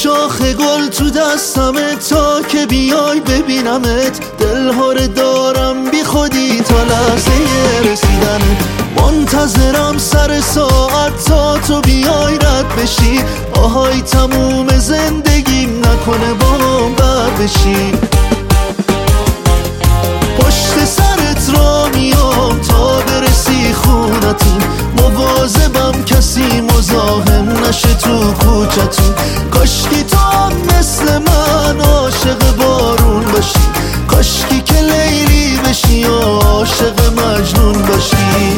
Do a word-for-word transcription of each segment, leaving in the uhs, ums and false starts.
شاخ گل تو دستمه تا که بیای ببینمت، دلهاره دارم بی خودی تا لحظه رسیدنت. منتظرم سر ساعت تا تو بیای رد بشی، آهای تموم زندگیم نکنه با هم بد بشی. پشت سرت را میام تا برسی خونتون، مواظبم کسی مزاحم نشه تو کوچتون. کاشکی تو هم مثل من عاشق بارون باشی، کاشکی که لیلی بشی و عاشق مجنون باشی.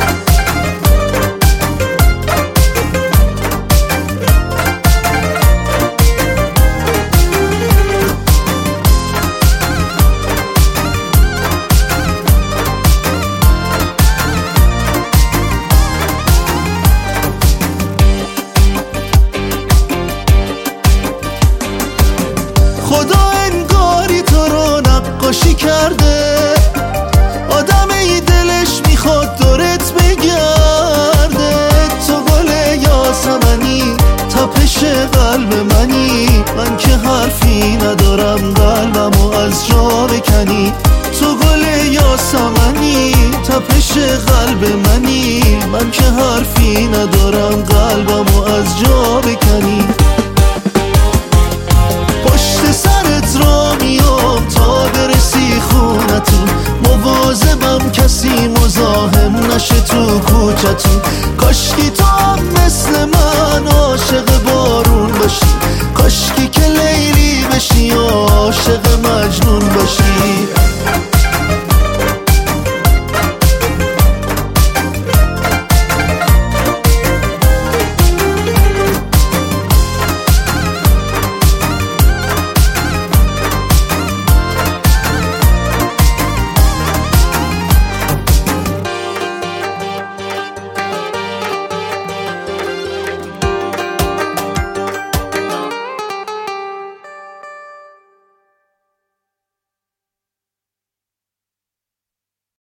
خدا انگاری تو رو نقاشی کرده، آدم ای دلش میخواد دورت بگرده. تو گل یاسمنی، تپش قلب منی، من که حرفی ندارم قلبمو از جا بکنی. تو گل یاسمنی، تپش قلب منی، من که حرفی ندارم قلبمو از جا بکنی. پشت سرت را میام تا برسی خونتون، مواظبم کسی مزاحم نشه تو کوچتون. کاشکی تو هم مثل من عاشق بارون باشی، کاشکی که لیلی بشی و عاشق مجنون باشی.